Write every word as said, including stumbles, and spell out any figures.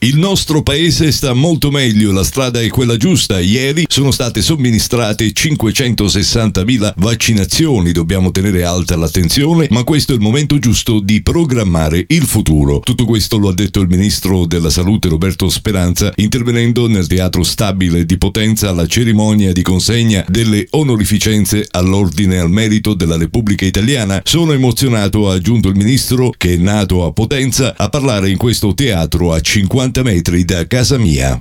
Il nostro paese sta molto meglio, la strada è quella giusta. Ieri sono state somministrate cinquecentosessantamila vaccinazioni, dobbiamo tenere alta l'attenzione, ma questo è il momento giusto di programmare il futuro. Tutto questo lo ha detto il ministro della Salute Roberto Speranza, intervenendo nel Teatro Stabile di Potenza alla cerimonia di consegna delle onorificenze all'Ordine al Merito della Repubblica Italiana. Sono emozionato, ha aggiunto il ministro, che è nato a Potenza, a parlare in questo teatro a cinquanta metri da casa mia.